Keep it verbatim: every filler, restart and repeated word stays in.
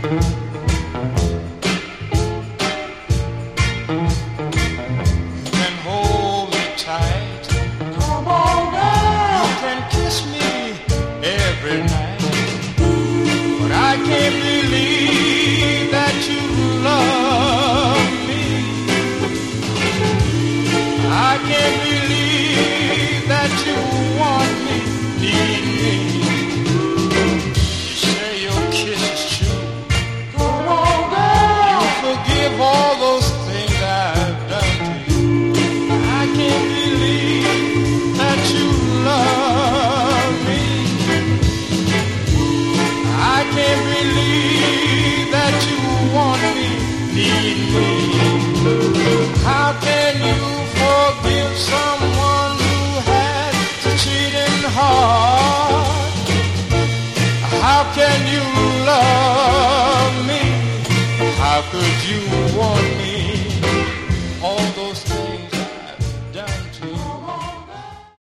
Then hold me tight. Come on, girl. You can kiss me every night, but I can't believe that you love me. I can't believe that you want me, need me. You say your kiss is true. Come on, girl. You forgive all those things I've done to you. I can't believe that you love me. I can't believe that you want me, need me. How can you forgive someone who had to cheat in heart? How can you love me? How could you want me? Oh,